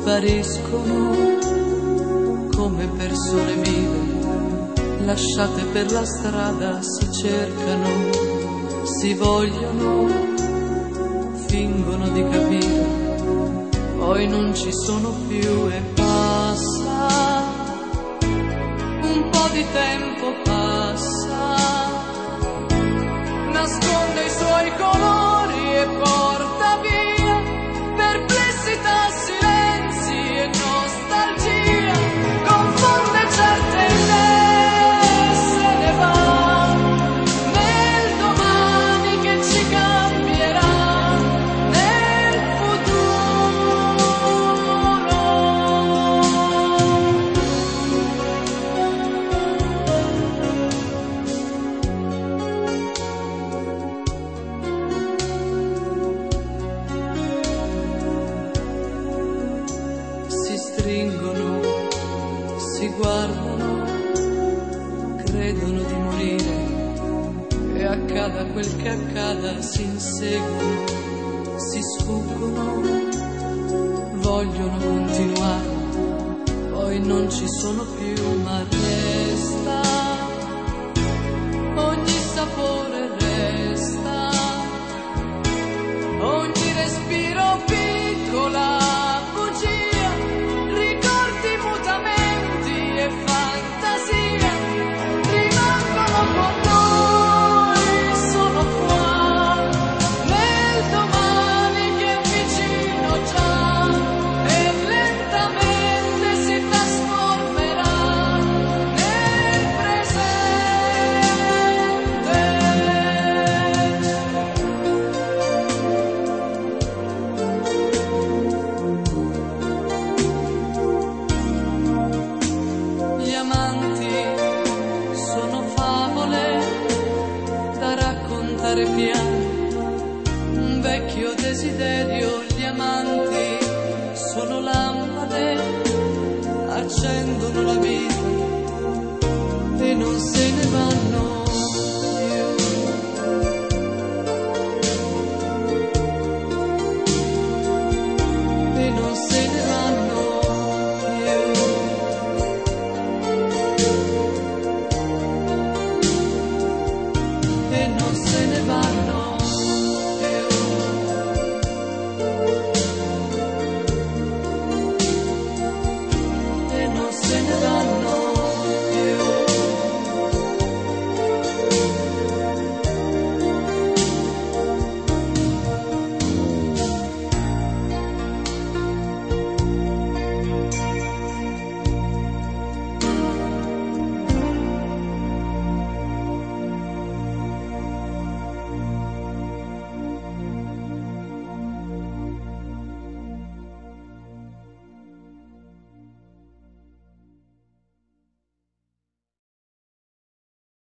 spariscono come persone vive, lasciate per la strada, si cercano, si vogliono, fingono di capire, poi non ci sono più e passa, un po' di tempo passa, nasconde i suoi colori e porta via perplessità, silenzi e nostalgia, confonde certe idee, se ne va nel domani che ci cambierà, nel stringono, si guardano, credono di morire e accada quel che accada, si inseguono, si sfuggono, vogliono continuare, poi non ci sono più, ma resta, ogni sapore resta, ogni respiro piccola bugia, ricordi, mutamenti e fantasia, rimangono con noi, sono qua, nel domani che è vicino già, e lentamente si trasformerà nel presente. Gli amanti sono favole da raccontare piano, un vecchio desiderio. Gli amanti sono lampade, accendono la vita e non se ne vanno